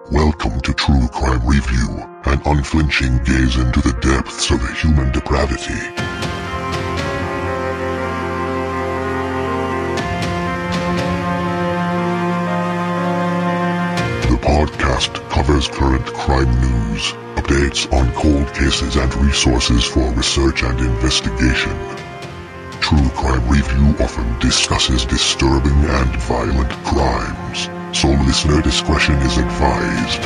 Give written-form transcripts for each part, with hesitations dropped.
Welcome to True Crime Review, an unflinching gaze into the depths of human depravity. The podcast covers current crime news, updates on cold cases and resources for research and investigation. True Crime Review often discusses disturbing and violent crimes, so listener discretion is advised.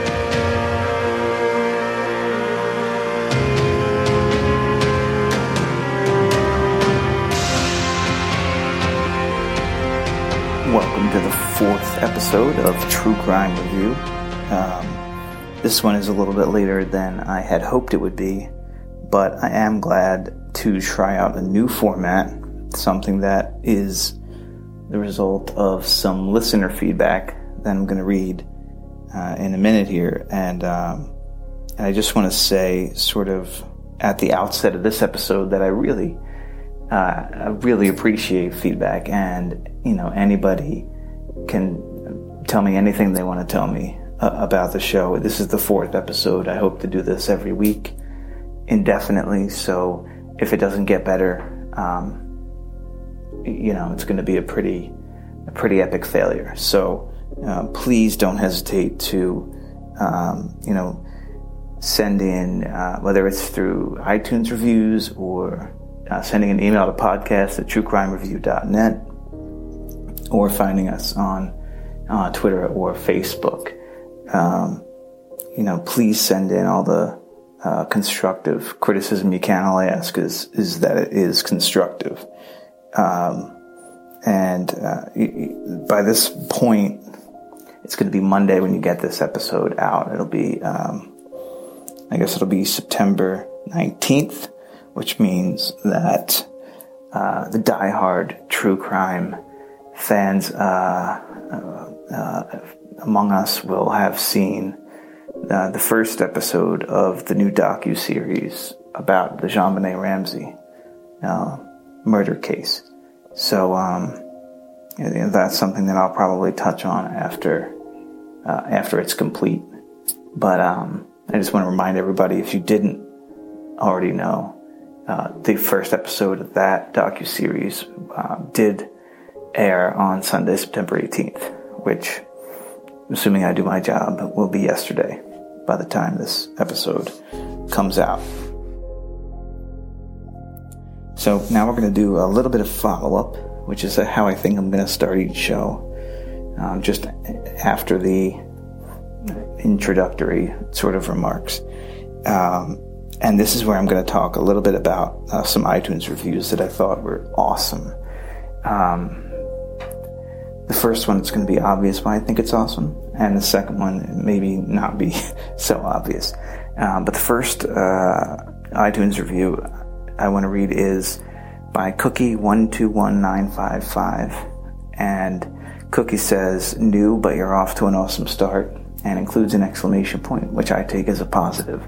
Welcome to the fourth episode of True Crime Review. This one is a little bit later than I had hoped it would be, but I am glad to try out a new format, something that is the result of some listener feedback that I'm going to read in a minute here. And I just want to say, sort of at the outset of this episode, that I really appreciate feedback, and anybody can tell me anything they want to tell me about the show. This is the fourth episode. I hope to do this every week indefinitely, so if it doesn't get better, it's going to be a pretty epic failure. So please don't hesitate to send in, whether it's through iTunes reviews or sending an email to podcast@truecrimereview.net, or finding us on Twitter or Facebook. Please send in all the constructive criticism you can. All I ask is that it is constructive. And by this point, it's going to be Monday when you get this episode out. It'll be, it'll be September 19th, which means that the diehard true crime fans among us will have seen the first episode of the new docu-series about the JonBenet Ramsey murder case. So that's something that I'll probably touch on after it's complete. But I just want to remind everybody, if you didn't already know, the first episode of that docu-series did air on Sunday, September 18th, which, assuming I do my job, will be yesterday by the time this episode comes out. So now we're going to do a little bit of follow-up, which is how I think I'm going to start each show, just after the introductory sort of remarks. And this is where I'm going to talk a little bit about some iTunes reviews that I thought were awesome. The first one is going to be obvious why I think it's awesome, and the second one maybe not be so obvious. But the first iTunes review I want to read is by Cookie121955, and Cookie says, "New, but you're off to an awesome start," and includes an exclamation point, which I take as a positive.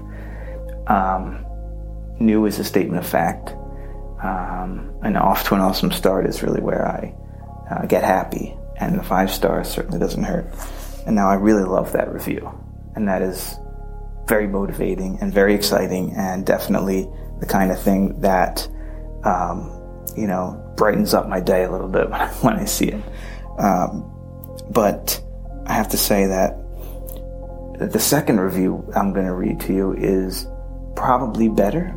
New is a statement of fact, and off to an awesome start is really where I get happy, and the 5 stars certainly doesn't hurt. And now I really love that review, and that is very motivating and very exciting, and definitely the kind of thing that brightens up my day a little bit when I see it. But I have to say that the second review I'm going to read to you is probably better,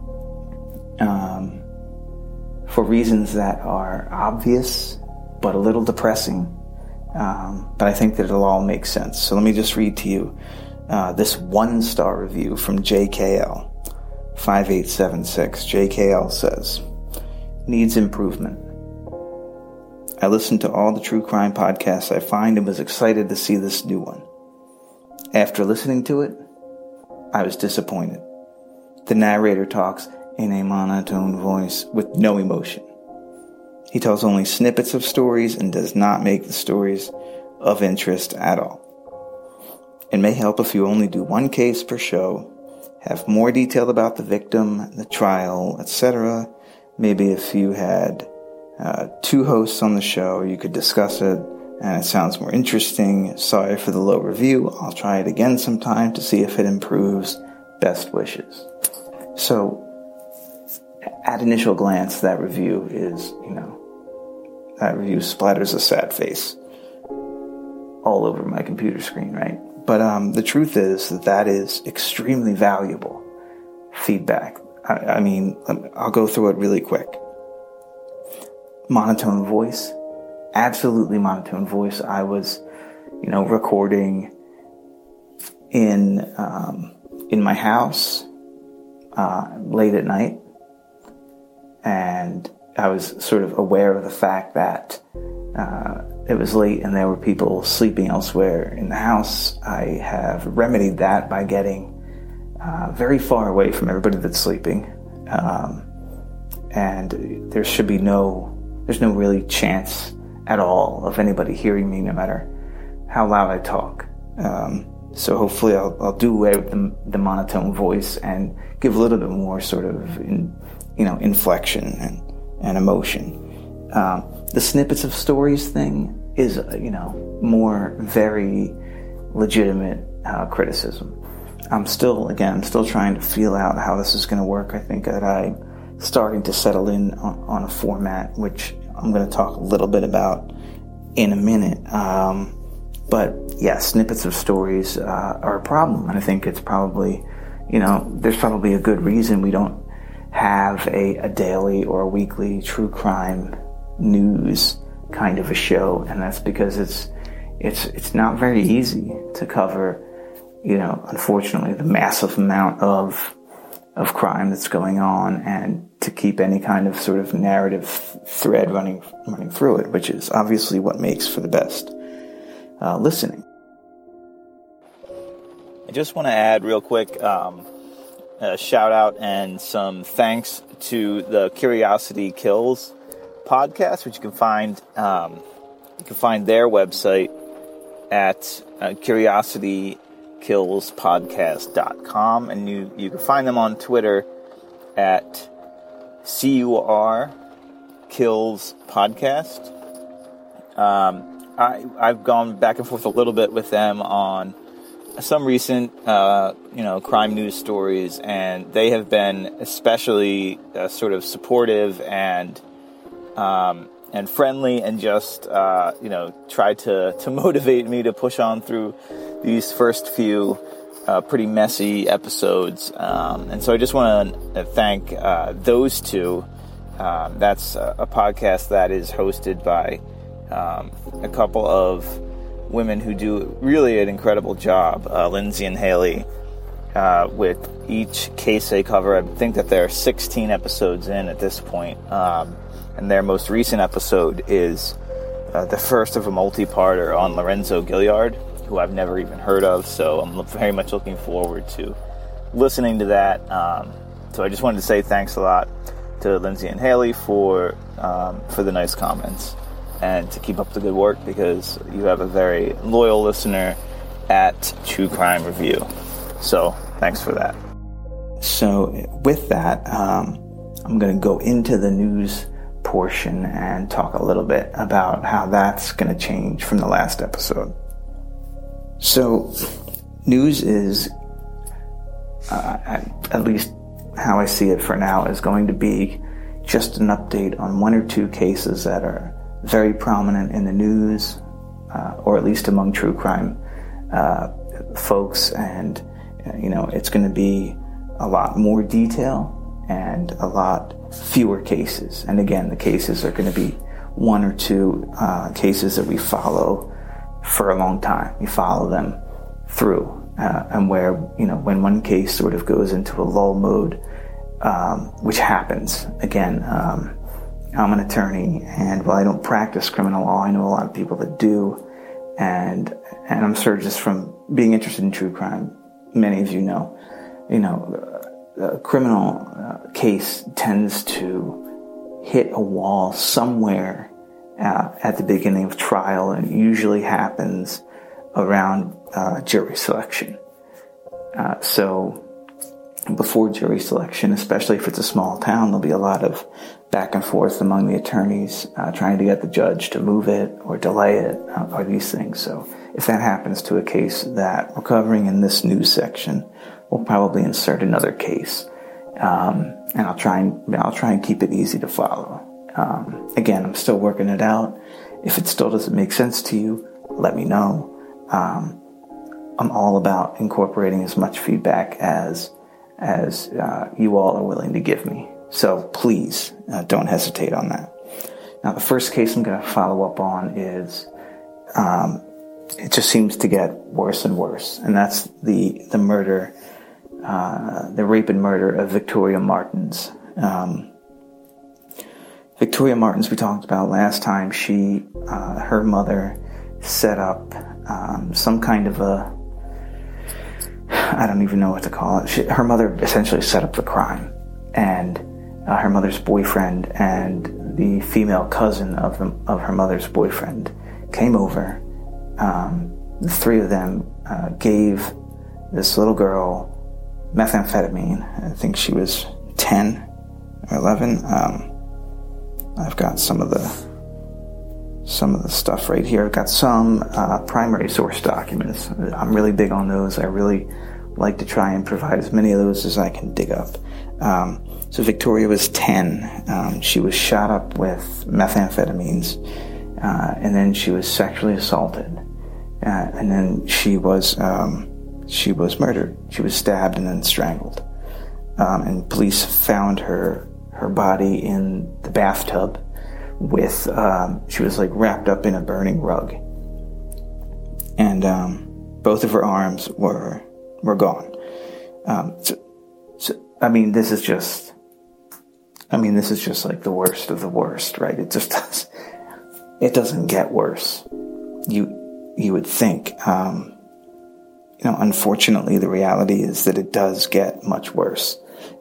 for reasons that are obvious but a little depressing. But I think that it'll all make sense. So let me just read to you this 1-star review from JKL 5876. JKL says, "Needs improvement. I listened to all the true crime podcasts I find and was excited to see this new one. After listening to it, I was disappointed. The narrator talks in a monotone voice with no emotion. He tells only snippets of stories and does not make the stories of interest at all. It may help if you only do one case per show, have more detail about the victim, the trial, etc. Maybe if you had 2 hosts on the show, you could discuss it and it sounds more interesting. Sorry for the low review. I'll try it again sometime to see if it improves. Best wishes. So, at initial glance, that review is, that review splatters a sad face all over my computer screen, right? But the truth is that is extremely valuable feedback. I mean, I'll go through it really quick. Monotone voice. Absolutely monotone voice. I was, recording in my house late at night, and I was sort of aware of the fact that it was late and there were people sleeping elsewhere in the house. I have remedied that by getting very far away from everybody that's sleeping, and there's no really chance at all of anybody hearing me, no matter how loud I talk. So hopefully I'll do away with the monotone voice and give a little bit more sort of inflection and emotion. The snippets of stories thing is, more very legitimate criticism. I'm still trying to feel out how this is going to work. I think that I'm starting to settle in on a format, which I'm going to talk a little bit about in a minute. But yeah, snippets of stories are a problem. And I think it's probably, there's probably a good reason we don't have a daily or a weekly true crime news kind of a show. And that's because it's not very easy to cover, unfortunately, the massive amount of crime that's going on, and to keep any kind of sort of narrative thread running through it, which is obviously what makes for the best listening. I just want to add real quick a shout out and some thanks to the Curiosity Kills podcast, which you can find their website at curiositykillspodcast.com, and you can find them on Twitter at CUR Kills Podcast. I've gone back and forth a little bit with them on some recent, crime news stories, and they have been especially sort of supportive and friendly, and just try to motivate me to push on through these first few pretty messy episodes. And so I just want to thank those two. That's a podcast that is hosted by a couple of women who do really an incredible job, Lindsay and Haley, with each case they cover. I think that there are 16 episodes in at this point, and their most recent episode is the first of a multi-parter on Lorenzo Gilliard, who I've never even heard of, so I'm very much looking forward to listening to that. So I just wanted to say thanks a lot to Lindsay and Haley for the nice comments, and to keep up the good work, because you have a very loyal listener at True Crime Review. So thanks for that. So with that, I'm going to go into the news portion and talk a little bit about how that's going to change from the last episode. So news is, at least how I see it for now, is going to be just an update on one or two cases that are very prominent in the news, or at least among true crime folks, and it's going to be a lot more detail and a lot fewer cases. And again, the cases are going to be one or two cases that we follow for a long time. We follow them through, and where when one case sort of goes into a lull mode, which happens. Again, I'm an attorney, and while I don't practice criminal law, I know a lot of people that do, and I'm sure just from being interested in true crime, many of you know, a criminal case tends to hit a wall somewhere at the beginning of trial, and it usually happens around jury selection. So before jury selection, especially if it's a small town, there'll be a lot of back and forth among the attorneys trying to get the judge to move it or delay it or these things. So if that happens to a case that we're covering in this news section, we'll probably insert another case, and I'll try and keep it easy to follow. Again, I'm still working it out. If it still doesn't make sense to you, let me know. I'm all about incorporating as much feedback as you all are willing to give me. So please don't hesitate on that. Now, the first case I'm going to follow up on is it just seems to get worse and worse, and that's the murder, the rape and murder of Victoria Martins. Victoria Martins, we talked about last time. Her mother set up some kind of I don't even know what to call it. Her mother essentially set up the crime, and her mother's boyfriend and the female cousin of her mother's boyfriend came over. The three of them gave this little girl methamphetamine. I think she was 10 or 11. I've got some of the stuff right here. I've got some primary source documents. I'm really big on those. I really like to try and provide as many of those as I can dig up. So Victoria was 10. She was shot up with methamphetamines, and then she was sexually assaulted, and then she was murdered. She was stabbed and then strangled. And police found her body in the bathtub with, she was like wrapped up in a burning rug. And both of her arms were gone. I mean, this is just like the worst of the worst, right? It doesn't get worse. You would think. Unfortunately, the reality is that it does get much worse.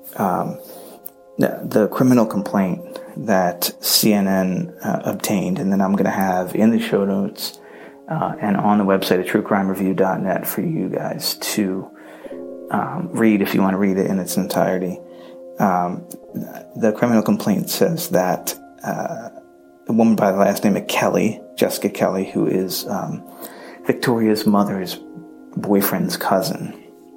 The criminal complaint that CNN obtained, and then I'm going to have in the show notes and on the website at truecrimereview.net for you guys to read if you want to read it in its entirety. The criminal complaint says that a woman by the last name of Kelly, Jessica Kelly, who is Victoria's mother's boyfriend's cousin,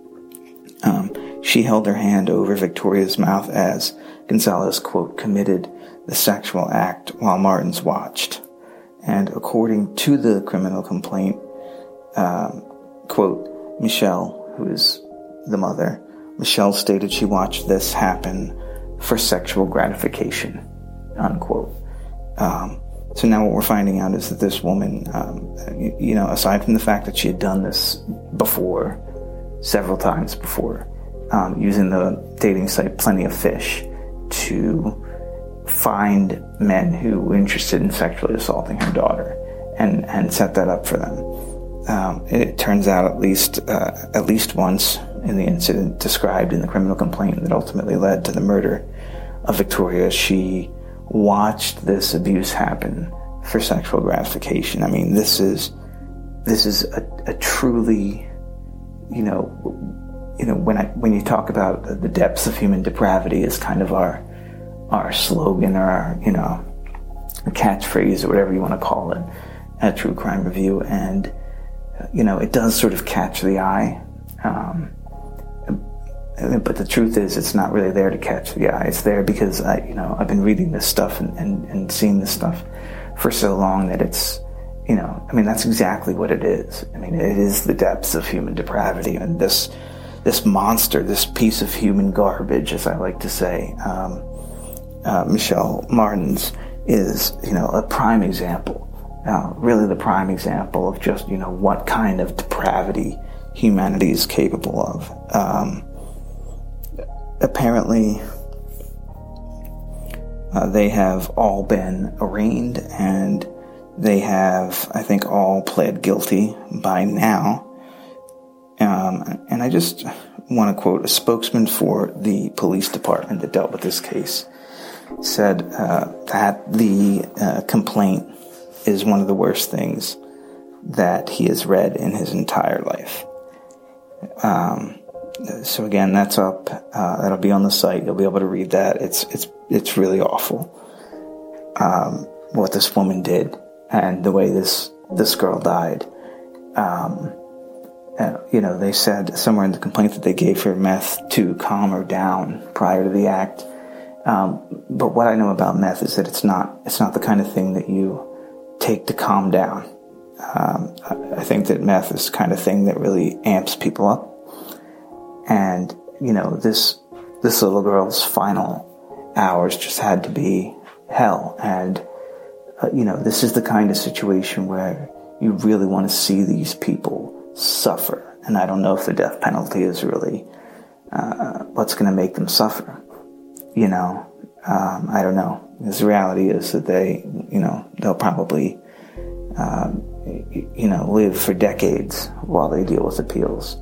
she held her hand over Victoria's mouth as Gonzalez, quote, committed the sexual act while Martins watched. And according to the criminal complaint, quote, Michelle, who is the mother, Michelle stated she watched this happen for sexual gratification, unquote. So now what we're finding out is that this woman, aside from the fact that she had done this before, several times before, using the dating site Plenty of Fish to find men who were interested in sexually assaulting her daughter and set that up for them. It turns out at least once in the incident described in the criminal complaint that ultimately led to the murder of Victoria, she watched this abuse happen for sexual gratification. I mean, this is a truly, when you talk about the depths of human depravity is kind of our slogan or our, catchphrase or whatever you want to call it at True Crime Review. And, it does sort of catch the eye. But the truth is, it's not really there to catch the eye. It's there because I've been reading this stuff and seeing this stuff for so long that it's, that's exactly what it is. I mean, it is the depths of human depravity, and this monster, this piece of human garbage, as I like to say, Michelle Martins is, a prime example, really the prime example of just, what kind of depravity humanity is capable of. Apparently, they have all been arraigned, and they have, I think, all pled guilty by now. And I just want to quote a spokesman for the police department that dealt with this case, said that the complaint is one of the worst things that he has read in his entire life. So again, that's up. That'll be on the site. You'll be able to read that. It's really awful. What this woman did and the way this girl died. They said somewhere in the complaint that they gave her meth to calm her down prior to the act. But what I know about meth is that it's not the kind of thing that you take to calm down. I think that meth is the kind of thing that really amps people up. And, this little girl's final hours just had to be hell. And, this is the kind of situation where you really want to see these people suffer. And I don't know if the death penalty is really what's going to make them suffer. I don't know. Because the reality is that they'll probably, live for decades while they deal with appeals.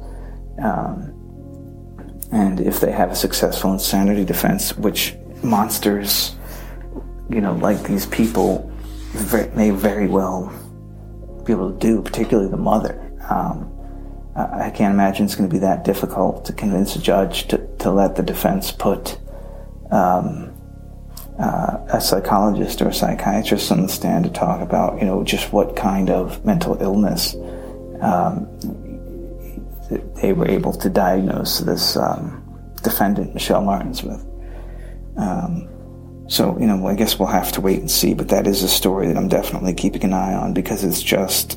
And if they have a successful insanity defense, which monsters, like these people may very well be able to do, particularly the mother. I can't imagine it's going to be that difficult to convince a judge to let the defense put a psychologist or a psychiatrist on the stand to talk about, just what kind of mental illness they were able to diagnose this defendant, Michelle Martins, with. I guess we'll have to wait and see, but that is a story that I'm definitely keeping an eye on because it's just,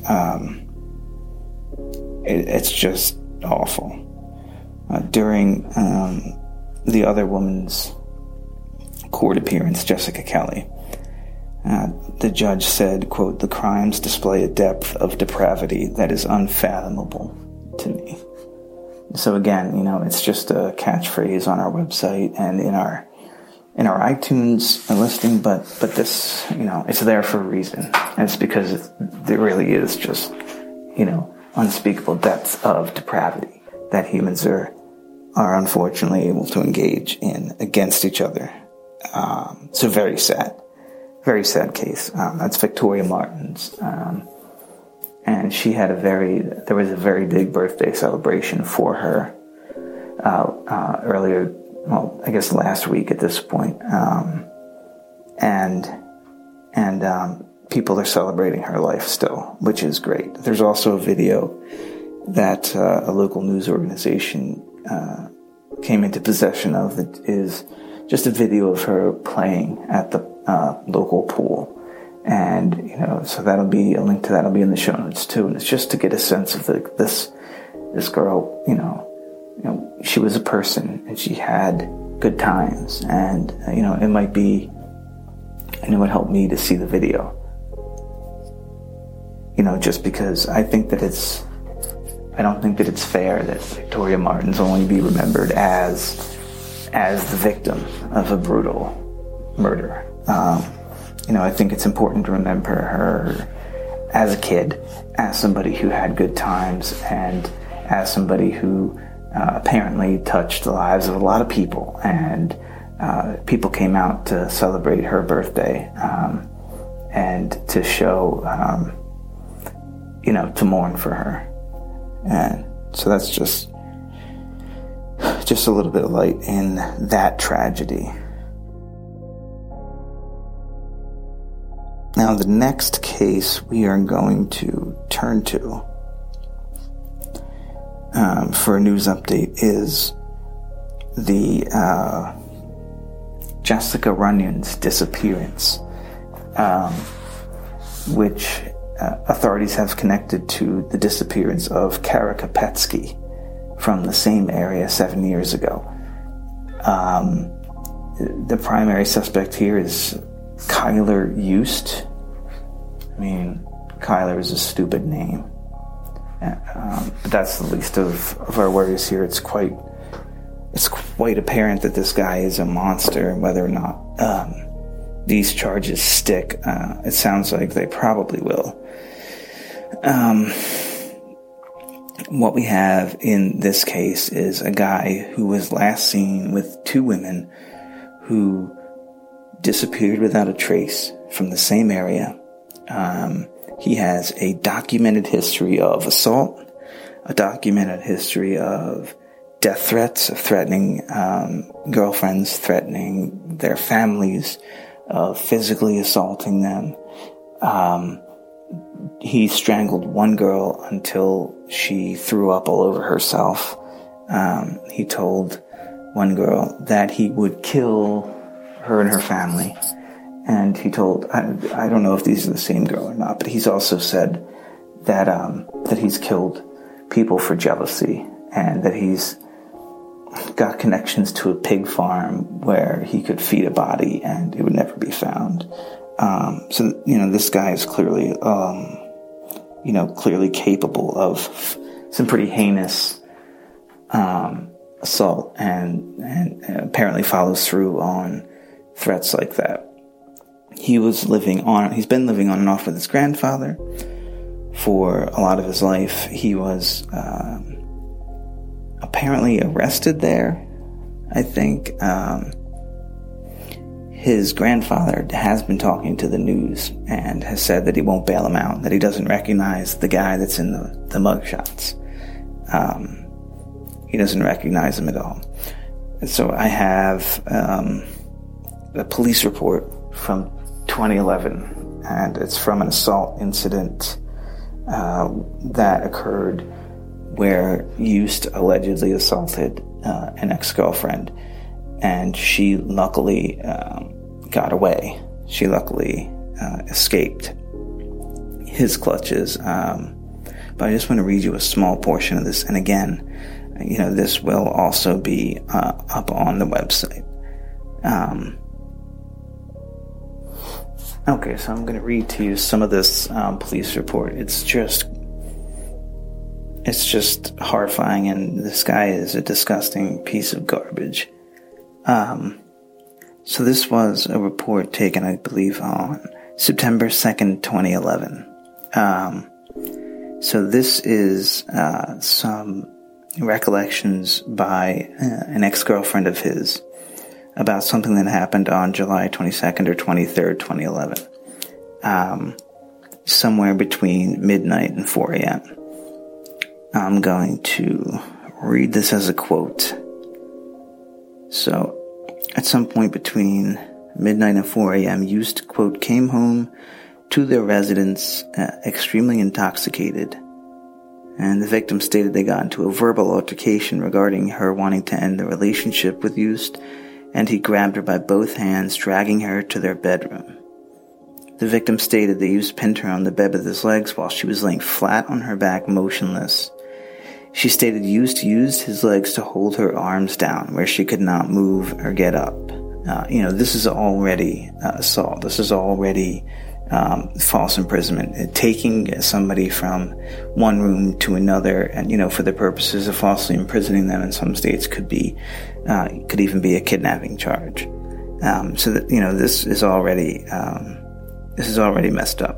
it's just awful. During the other woman's court appearance, Jessica Kelly, the judge said, quote, "The crimes display a depth of depravity that is unfathomable to me." So again, it's just a catchphrase on our website and in our iTunes listing, but this, it's there for a reason. And it's because there really is just, unspeakable depths of depravity that humans are unfortunately able to engage in against each other. So very sad case. That's Victoria Martins. And she had there was a very big birthday celebration for her, earlier, well, I guess last week at this point. And people are celebrating her life still, which is great. There's also a video that a local news organization came into possession of that is just a video of her playing at the local pool. And, so that'll be, a link to that'll be in the show notes too. And it's just to get a sense of this girl, she was a person and she had good times. And, it might be, and it would help me to see the video. Just because I don't think that it's fair that Victoria Martins only be remembered as the victim of a brutal murder. I think it's important to remember her as a kid, as somebody who had good times, and as somebody who apparently touched the lives of a lot of people. And people came out to celebrate her birthday and to show, to mourn for her. And so that's just a little bit of light in that tragedy. Now, the next case we are going to turn to for a news update is the Jessica Runyon's disappearance, which authorities have connected to the disappearance of Kara Kopetsky from the same area 7 years ago. The primary suspect here is Kyler Youst. I mean, Kyler is a stupid name. But that's the least of our worries here. It's quite apparent that this guy is a monster, and whether or not these charges stick, it sounds like they probably will. What we have in this case is a guy who was last seen with two women who disappeared without a trace from the same area. He has a documented history of assault, a documented history of death threats, of threatening girlfriends, threatening their families, physically assaulting them. He strangled one girl until she threw up all over herself. He told one girl that he would kill her and her family. And he told, I don't know if these are the same girl or not, but he's also said that he's killed people for jealousy, and that he's got connections to a pig farm where he could feed a body and it would never be found. So, this guy is clearly, clearly capable of some pretty heinous assault, and apparently follows through on threats like that. He's been living on and off with his grandfather for a lot of his life. He was apparently arrested there, I think. His grandfather has been talking to the news and has said that he won't bail him out, that he doesn't recognize the guy that's in the mugshots. He doesn't recognize him at all. And so I have a police report from 2011, and it's from an assault incident that occurred where Yost allegedly assaulted an ex-girlfriend, and she luckily got away. She luckily escaped his clutches. But I just want to read you a small portion of this, and again, this will also be up on the website. Okay, so I'm going to read to you some of this police report. It's just horrifying, and this guy is a disgusting piece of garbage. So this was a report taken, I believe, on September 2nd, 2011. So this is some recollections by an ex-girlfriend of his about something that happened on July 22nd or 23rd, 2011. Somewhere between midnight and 4 a.m. I'm going to read this as a quote. So, at some point between midnight and 4 a.m., Yost, quote, came home to their residence extremely intoxicated. And the victim stated they got into a verbal altercation regarding her wanting to end the relationship with Yost, and he grabbed her by both hands, dragging her to their bedroom. The victim stated that Yost pinned her on the bed with his legs while she was laying flat on her back, motionless. She stated Yost used his legs to hold her arms down where she could not move or get up. This is already assault. This is already false imprisonment. Taking somebody from one room to another, and for the purposes of falsely imprisoning them in some states could even be a kidnapping charge. So that this is already messed up.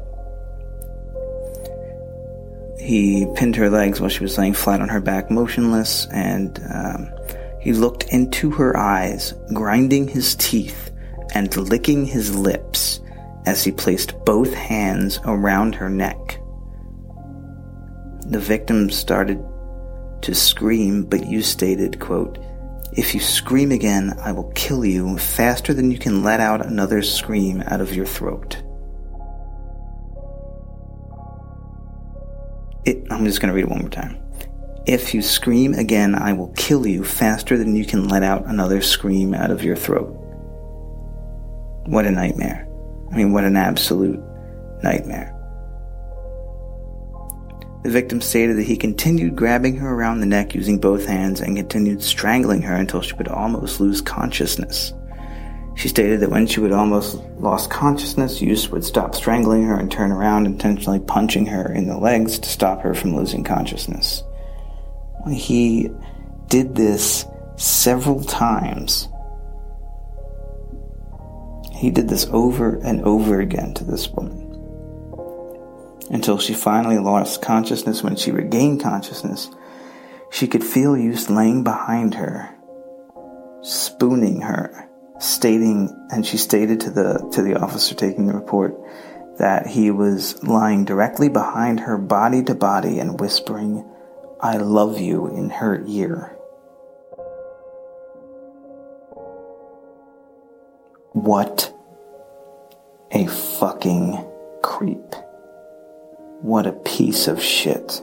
He pinned her legs while she was laying flat on her back, motionless, and he looked into her eyes, grinding his teeth and licking his lips as he placed both hands around her neck. The victim started to scream, but Yost stated, quote, "If you scream again, I will kill you faster than you can let out another scream out of your throat." I'm just going to read it one more time. "If you scream again, I will kill you faster than you can let out another scream out of your throat." What a nightmare. What an absolute nightmare. The victim stated that he continued grabbing her around the neck using both hands and continued strangling her until she would almost lose consciousness. She stated that when she would almost lost consciousness, Yost would stop strangling her and turn around, intentionally punching her in the legs to stop her from losing consciousness. He did this several times. He did this over and over again to this woman, until she finally lost consciousness. When she regained consciousness, she could feel Yost laying behind her, spooning her, she stated to the officer taking the report that he was lying directly behind her, body to body, and whispering, "I love you," in her ear. What a fucking creep. What a piece of shit.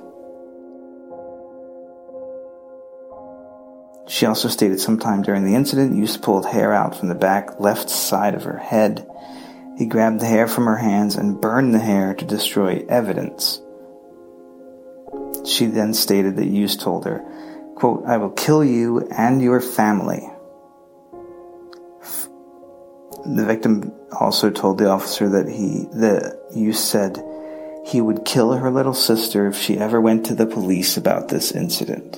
She also stated sometime during the incident, Yus pulled hair out from the back left side of her head. He grabbed the hair from her hands and burned the hair to destroy evidence. She then stated that Yus told her, quote, "I will kill you and your family." The victim also told the officer that Yus said he would kill her little sister if she ever went to the police about this incident.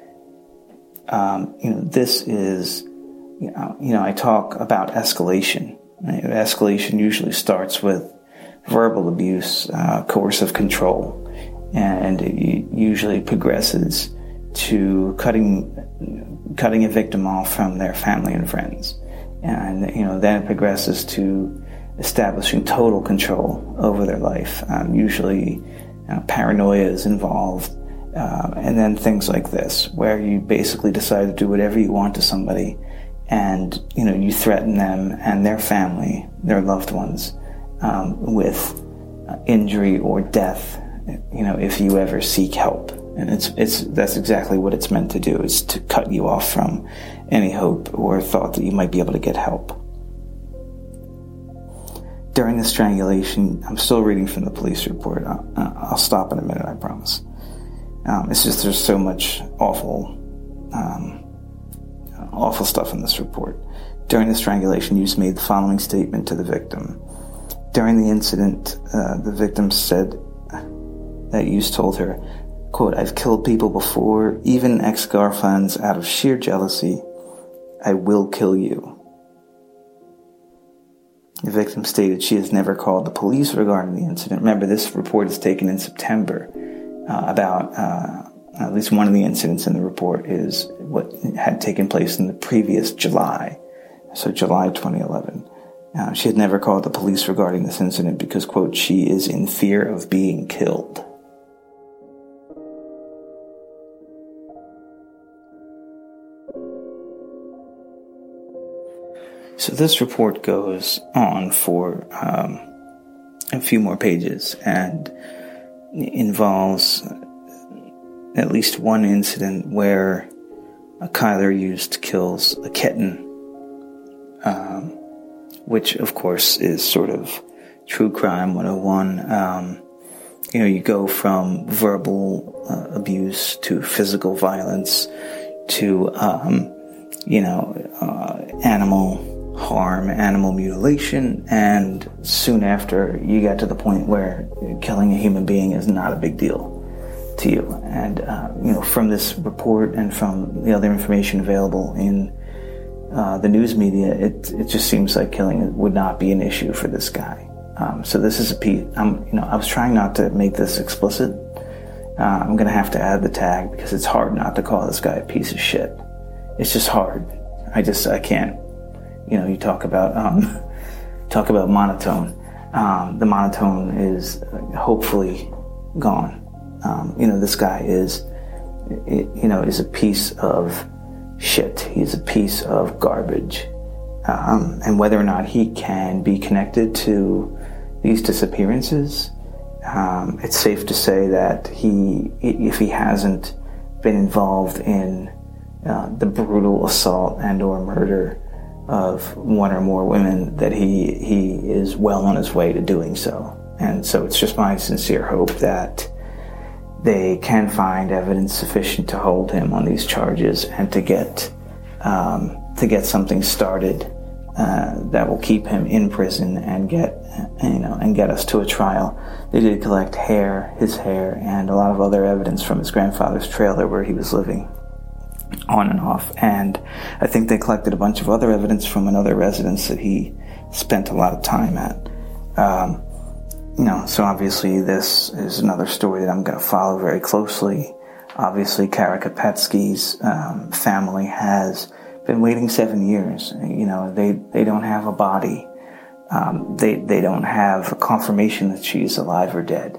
This is, I talk about escalation. Right? Escalation usually starts with verbal abuse, coercive control, and it usually progresses to cutting a victim off from their family and friends. And, then it progresses to establishing total control over their life. Usually paranoia is involved. And then things like this, where you basically decide to do whatever you want to somebody, and you threaten them and their family, their loved ones, with injury or death, if you ever seek help. And that's exactly what it's meant to do, is to cut you off from any hope or thought that you might be able to get help. During the strangulation, I'm still reading from the police report. I'll stop in a minute, I promise. It's just there's so much awful stuff in this report. During the strangulation, Yus made the following statement to the victim. During the incident, the victim said that Yus told her, quote, "I've killed people before, even ex-girlfriends, out of sheer jealousy. I will kill you." The victim stated she has never called the police regarding the incident. Remember, this report is taken in September. About at least one of the incidents in the report is what had taken place in the previous July, so July 2011. She had never called the police regarding this incident because, quote, "she is in fear of being killed." So this report goes on for a few more pages and involves at least one incident where Kyler kills a kitten, which of course is sort of true crime 101. You go from verbal abuse to physical violence to animal harm, animal mutilation, and soon after you get to the point where killing a human being is not a big deal to you. And from this report and from the other information available in the news media, it just seems like killing would not be an issue for this guy. So this is a piece. I was trying not to make this explicit. I'm going to have to add the tag because it's hard not to call this guy a piece of shit. It's just hard. I can't. You talk about monotone. The monotone is hopefully gone. This guy is a piece of shit. He's a piece of garbage. And whether or not he can be connected to these disappearances, it's safe to say that if he hasn't been involved in the brutal assault and or murder of one or more women, that he is well on his way to doing so. And so it's just my sincere hope that they can find evidence sufficient to hold him on these charges and to get something started that will keep him in prison and get us to a trial. They did collect his hair, and a lot of other evidence from his grandfather's trailer where he was living on and off. And I think they collected a bunch of other evidence from another residence that he spent a lot of time at. So obviously this is another story that I'm going to follow very closely. Obviously, Kara Kopetsky's family has been waiting 7 years. They don't have a body. They don't have a confirmation that she's alive or dead.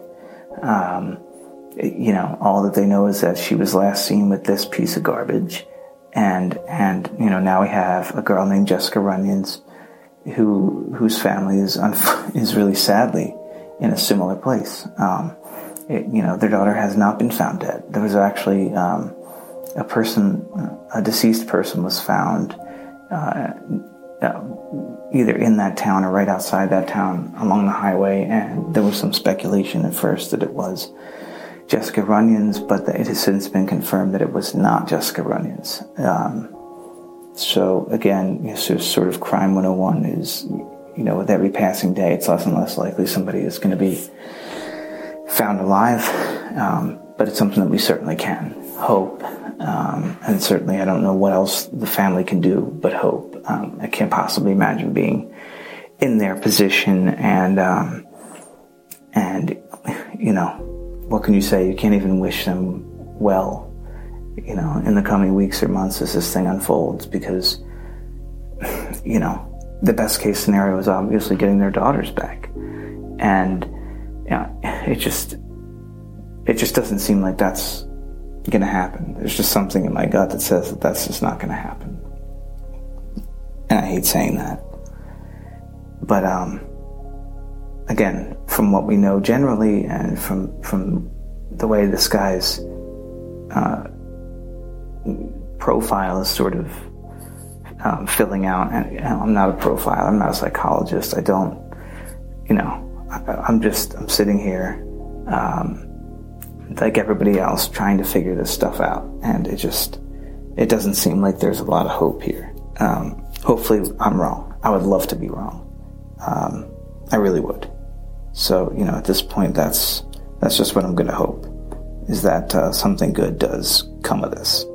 All that they know is that she was last seen with this piece of garbage. And now we have a girl named Jessica Runyons, whose family is really sadly in a similar place. Their daughter has not been found dead. There was actually a deceased person was found either in that town or right outside that town along the highway, and there was some speculation at first that it was Jessica Runyon's, but it has since been confirmed that it was not Jessica Runyon's. So again, sort of crime 101 is, with every passing day, it's less and less likely somebody is going to be found alive, but it's something that we certainly can hope. And certainly I don't know what else the family can do but hope. I can't possibly imagine being in their position and what can you say? You can't even wish them well, in the coming weeks or months as this thing unfolds, because, the best case scenario is obviously getting their daughters back. And, it just doesn't seem like that's going to happen. There's just something in my gut that says that that's just not going to happen. And I hate saying that. But, again, from what we know generally and from the way this guy's profile is sort of filling out, and I'm not a profiler, I'm not a psychologist, I don't, I'm sitting here like everybody else trying to figure this stuff out, and it doesn't seem like there's a lot of hope here. Hopefully I'm wrong. I would love to be wrong. I really would. So, at this point, that's just what I'm going to hope, is that something good does come of this.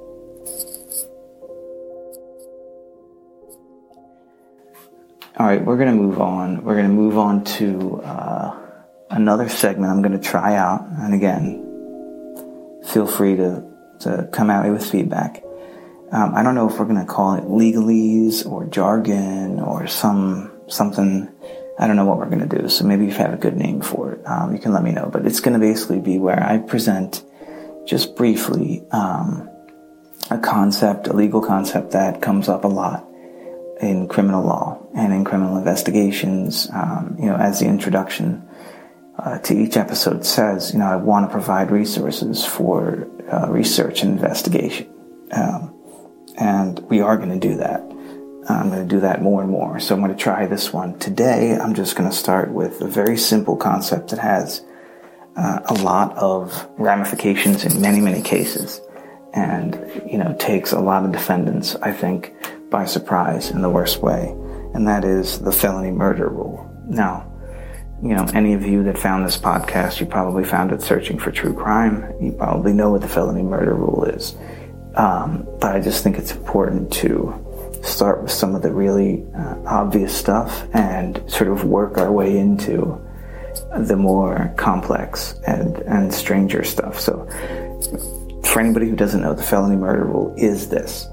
All right, we're going to move on. We're going to move on to another segment I'm going to try out. And again, feel free to come at me with feedback. I don't know if we're going to call it legalese or jargon or something. I don't know what we're going to do. So maybe if you have a good name for it, you can let me know. But it's going to basically be where I present just briefly a legal concept that comes up a lot in criminal law and in criminal investigations. As the introduction to each episode says, I want to provide resources for research and investigation. And we are going to do that. I'm going to do that more and more. So I'm going to try this one. Today, I'm just going to start with a very simple concept that has a lot of ramifications in many, many cases. And, takes a lot of defendants, I think, by surprise in the worst way. And that is the felony murder rule. Now, any of you that found this podcast, you probably found it searching for true crime. You probably know what the felony murder rule is. But I just think it's important to start with some of the really obvious stuff and sort of work our way into the more complex and stranger stuff. So for anybody who doesn't know, the felony murder rule is this.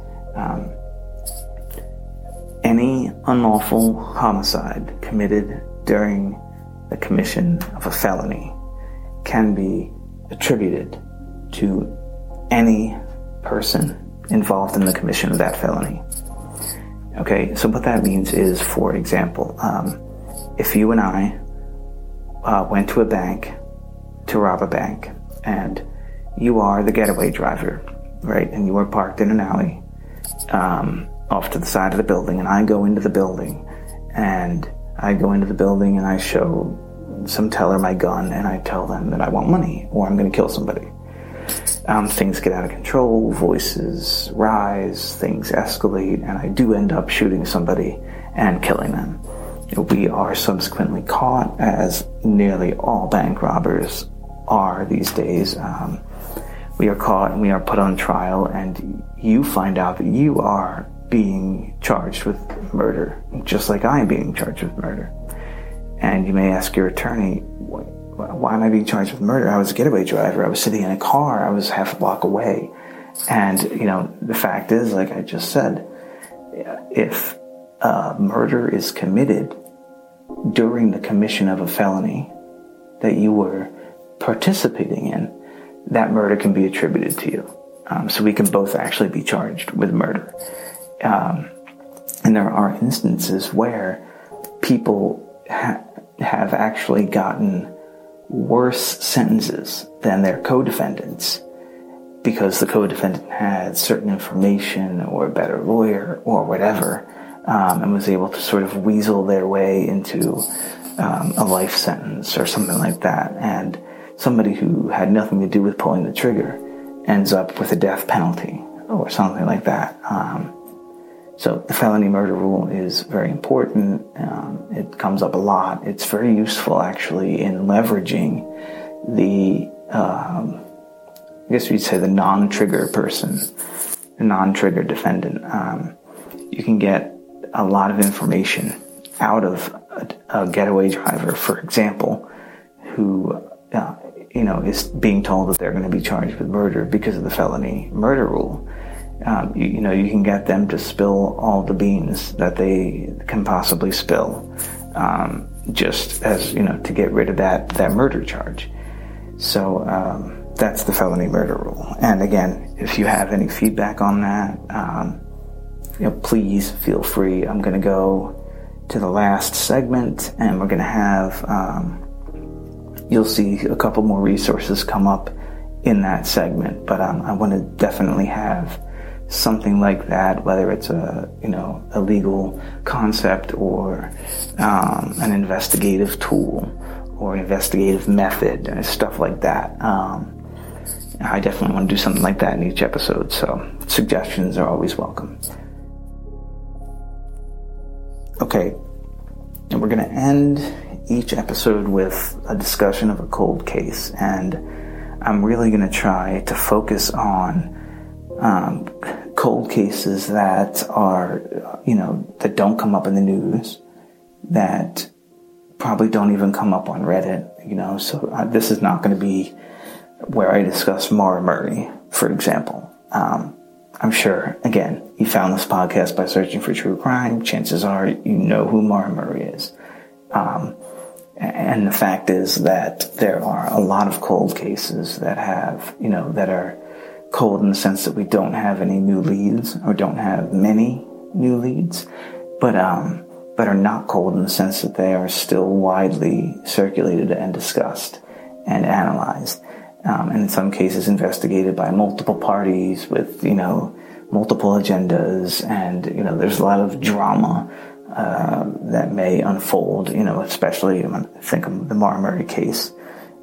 Any unlawful homicide committed during the commission of a felony can be attributed to any person involved in the commission of that felony. Okay, so what that means is, for example, if you and I went to a bank to rob a bank, and you are the getaway driver, right, and you are parked in an alley off to the side of the building, and I go into the building, and I show some teller my gun, and I tell them that I want money, or I'm going to kill somebody. Things get out of control, voices rise, things escalate, and I do end up shooting somebody and killing them. We are subsequently caught, as nearly all bank robbers are these days. We are caught and we are put on trial, and you find out that you are being charged with murder, just like I am being charged with murder. And you may ask your attorney, why am I being charged with murder? I was a getaway driver. I was sitting in a car. I was half a block away. And, the fact is, like I just said, if murder is committed during the commission of a felony that you were participating in, that murder can be attributed to you. So we can both actually be charged with murder. And And there are instances where people have actually gotten worse sentences than their co-defendants because the co-defendant had certain information or a better lawyer or whatever, and was able to sort of weasel their way into a life sentence or something like that. And somebody who had nothing to do with pulling the trigger ends up with a death penalty or something like that. So the felony murder rule is very important. It comes up a lot. It's very useful, actually, in leveraging the, I guess you'd say the non-trigger person, the non-trigger defendant. You can get a lot of information out of a getaway driver, for example, who, is being told that they're going to be charged with murder because of the felony murder rule. You can get them to spill all the beans that they can possibly spill, just as, to get rid of that murder charge. So, that's the felony murder rule. And again, if you have any feedback on that, please feel free. I'm going to go to the last segment, and we're going to have, you'll see a couple more resources come up in that segment, but I want to definitely have something like that, whether it's a legal concept or an investigative tool or investigative method and stuff like that. I definitely want to do something like that in each episode, so suggestions are always welcome. Okay, and we're going to end each episode with a discussion of a cold case, and I'm really going to try to focus on cold cases that are, that don't come up in the news, that probably don't even come up on Reddit, so this is not going to be where I discuss Maura Murray, for example. I'm sure, again, you found this podcast by searching for true crime. Chances are you know who Maura Murray is. And the fact is that there are a lot of cold cases that have, that are cold in the sense that we don't have any new leads or don't have many new leads, but are not cold in the sense that they are still widely circulated and discussed and analyzed. And in some cases investigated by multiple parties with, multiple agendas, and, there's a lot of drama that may unfold, especially when I think of the Maura Murray case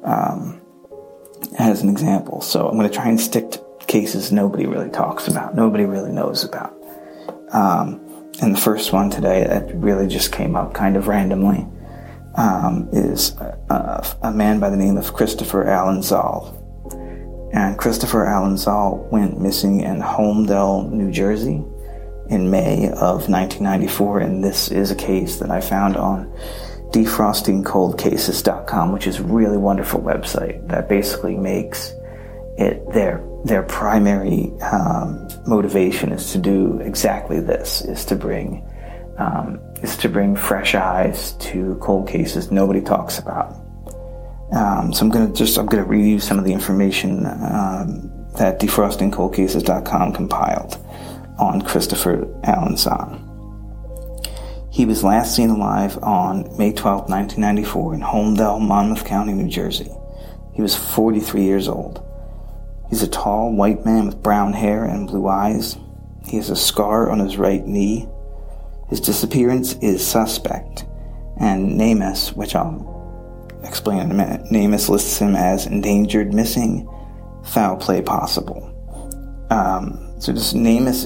as an example. So I'm going to try and stick to cases nobody really talks about, nobody really knows about. And the first one today that really just came up kind of randomly is a man by the name of Christopher Alan Zahl. And Christopher Alan Zahl went missing in Holmdel, New Jersey in May of 1994, and this is a case that I found on defrostingcoldcases.com, which is a really wonderful website that basically makes it their primary motivation is to do exactly this, is to bring fresh eyes to cold cases nobody talks about. So I'm going to read you some of the information that defrostingcoldcases.com compiled on Christopher Alan Zahl. He was last seen alive on May 12, 1994 in Holmdel, Monmouth County, New Jersey. He was 43 years old. He's a tall white man with brown hair and blue eyes. He has a scar on his right knee. His disappearance is suspect, and NamUs, which I'll explain in a minute, NamUs lists him as endangered missing, foul play possible. So this NamUs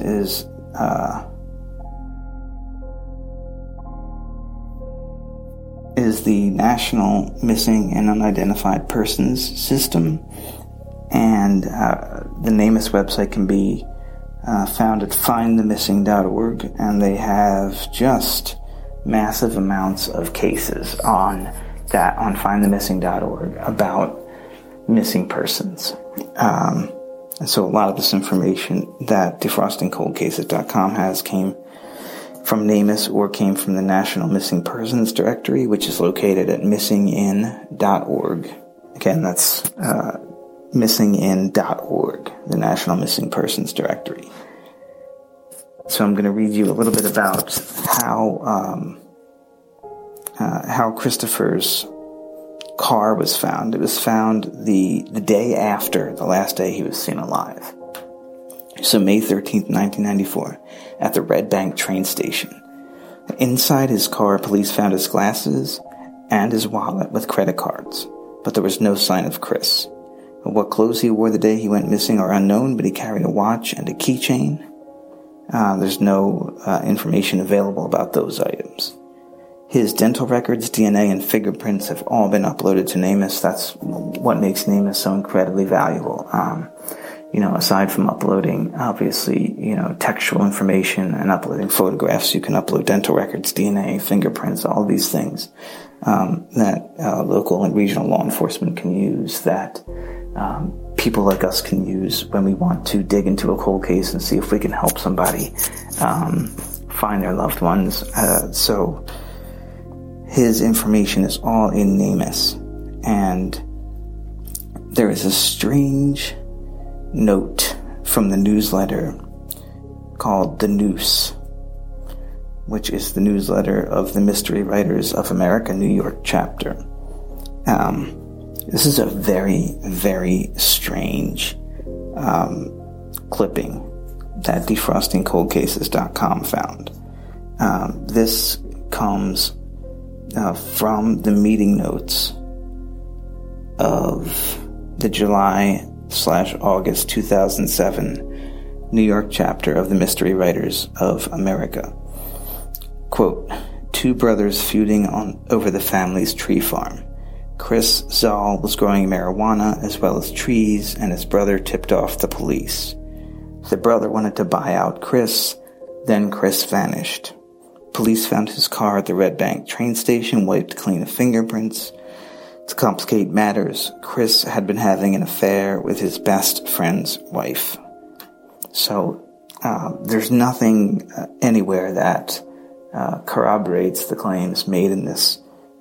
is the National Missing and Unidentified Persons System, and the NamUs website can be found at findthemissing.org, and they have just massive amounts of cases on findthemissing.org about missing persons. And so a lot of this information that defrostingcoldcases.com has came from NamUs or came from the National Missing Persons Directory, which is located at missingin.org. Again, that's missingin.org, the National Missing Persons Directory. So I'm going to read you a little bit about how Christopher's car was found. It was found the day after the last day he was seen alive. So May 13th, 1994, at the Red Bank train station. Inside his car, police found his glasses and his wallet with credit cards, but there was no sign of Chris. What clothes he wore the day he went missing are unknown, but he carried a watch and a keychain. There's no information available about those items. His dental records, DNA, and fingerprints have all been uploaded to NamUs. That's what makes NamUs so incredibly valuable. Aside from uploading, obviously, textual information and uploading photographs, you can upload dental records, DNA, fingerprints, all these things that local and regional law enforcement can use, that people like us can use when we want to dig into a cold case and see if we can help somebody find their loved ones. So his information is all in NamUs. And there is a strange note from the newsletter called The Noose, which is the newsletter of the Mystery Writers of America New York chapter. This is a very, very strange clipping that defrostingcoldcases.com found. This comes from the meeting notes of the July/August 2007 New York chapter of the Mystery Writers of America. Quote, 2 brothers feuding over the family's tree farm. Chris Zoll was growing marijuana as well as trees, and his brother tipped off the police. The brother wanted to buy out Chris, then Chris vanished. Police found his car at the Red Bank train station, wiped clean of fingerprints. To complicate matters, Chris had been having an affair with his best friend's wife. So there's nothing anywhere that corroborates the claims made in this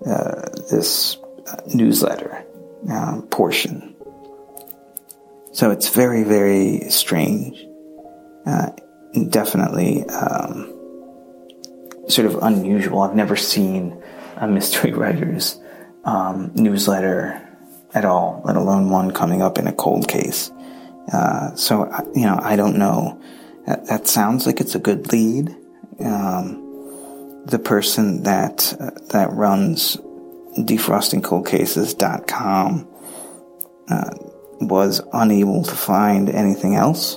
newsletter portion. So it's very, very strange. Definitely sort of unusual. I've never seen a Mystery Writers newsletter at all, let alone one coming up in a cold case. So I don't know. That sounds like it's a good lead. The person that runs defrostingcoldcases.com was unable to find anything else.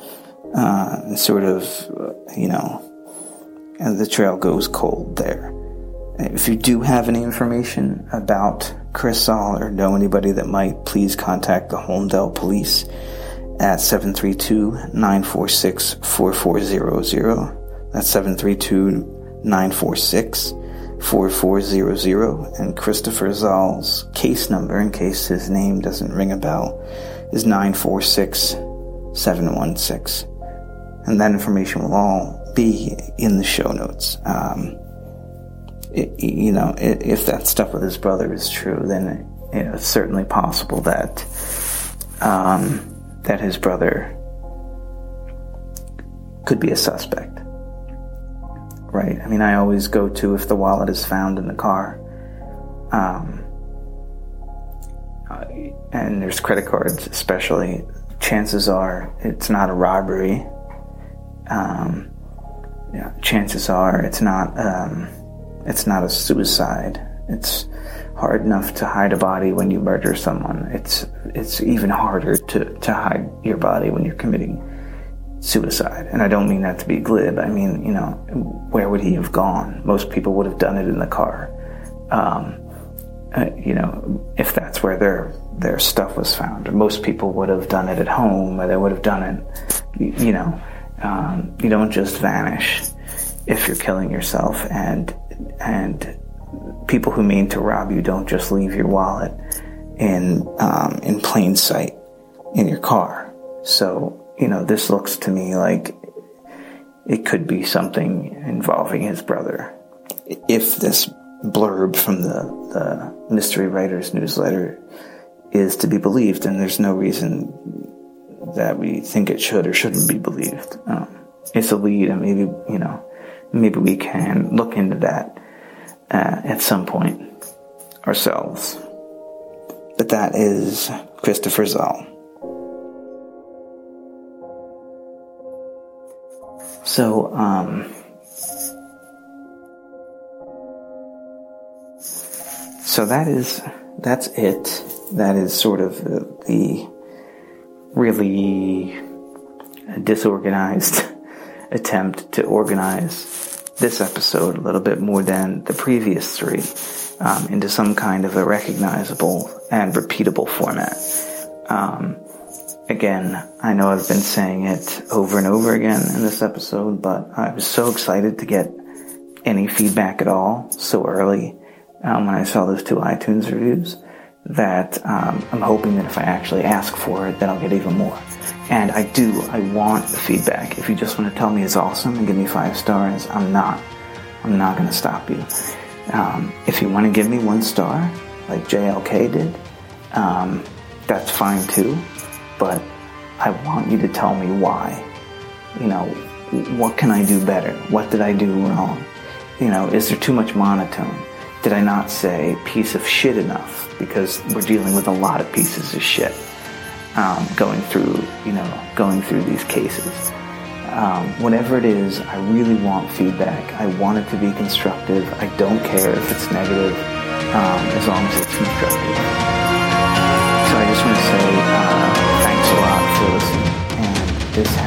The trail goes cold there. If you do have any information about Chris Zoll or know anybody that might, please contact the Holmdel Police at 732-946-4400. That's 732-946-4400. And Christopher Zoll's case number, in case his name doesn't ring a bell, is 946-716. And that information will all be in the show notes. If that stuff with his brother is true, then it's certainly possible that his brother could be a suspect, right? I mean, I always go to if the wallet is found in the car, and there's credit cards, especially. Chances are it's not a robbery. Chances are it's not a suicide. It's hard enough to hide a body when you murder someone. It's even harder to hide your body when you're committing suicide. And I don't mean that to be glib. I mean, where would he have gone? Most people would have done it in the car. If that's where their stuff was found. Or most people would have done it at home, or they would have done it, you don't just vanish if you're killing yourself, and people who mean to rob you don't just leave your wallet in plain sight in your car. So, this looks to me like it could be something involving his brother. If this blurb from the Mystery Writers newsletter is to be believed, and there's no reason that we think it should or shouldn't be believed. it's a lead, and maybe we can look into that at some point ourselves. But that is Christopher Zoll. So, that's it. That is sort of the really disorganized attempt to organize this episode a little bit more than the previous three into some kind of a recognizable and repeatable format. Again, I know I've been saying it over and over again in this episode, but I was so excited to get any feedback at all so early when I saw those 2 iTunes reviews that I'm hoping that if I actually ask for it, then I'll get even more. And I want the feedback. If you just want to tell me it's awesome and give me 5 stars, I'm not going to stop you. If you want to give me 1 star, like JLK did, that's fine too. But I want you to tell me why. What can I do better? What did I do wrong? Is there too much monotone? Did I not say piece of shit enough? Because we're dealing with a lot of pieces of shit going through these cases. Whatever it is, I really want feedback. I want it to be constructive. I don't care if it's negative, as long as it's constructive. So I just want to say thanks a lot for listening, and this